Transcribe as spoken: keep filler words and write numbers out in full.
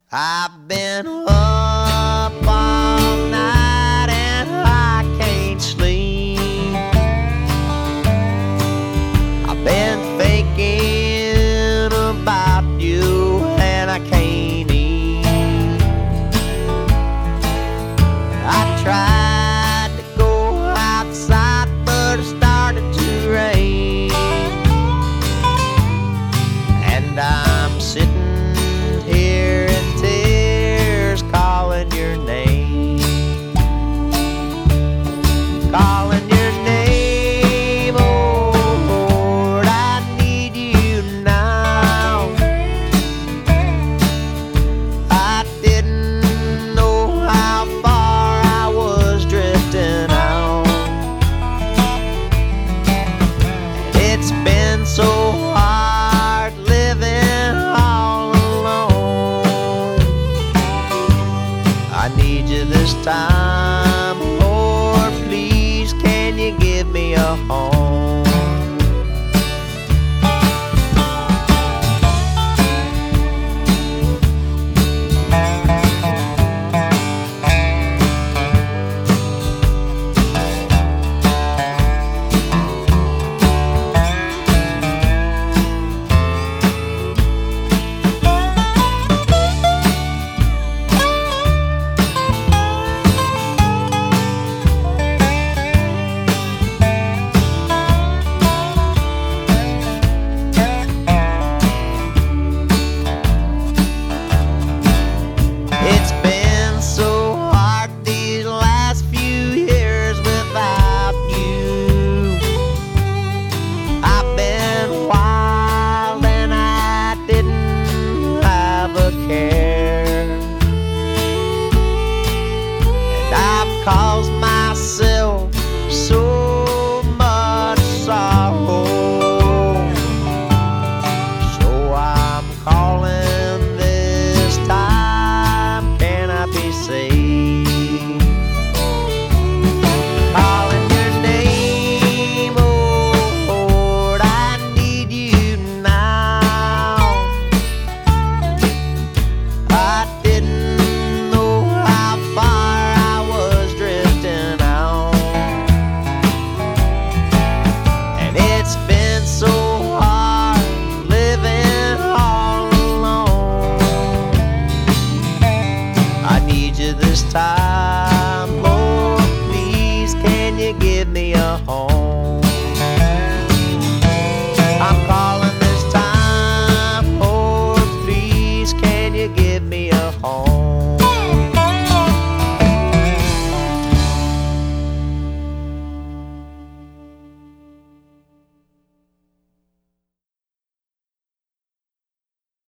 I've been up all night and I can't sleep. I've been thinking about you and I can't eat. I tried to go outside but it started to rain, and I'm sitting here in tears calling your name, calling your name. Oh Lord, I need you now. I didn't know how far I was drifting out. It's been so hard living all alone. I need you this time, Lord, please can you give me a home? It's been so hard these last few years without you. I've been wild and I didn't have a care, and I've caused myself so much sorrow. So I'm calling this time, can I be saved? Calling your name, oh Lord, I need you now. I didn't know how far I was drifting out, and it's been so hard living all alone. I need you this time.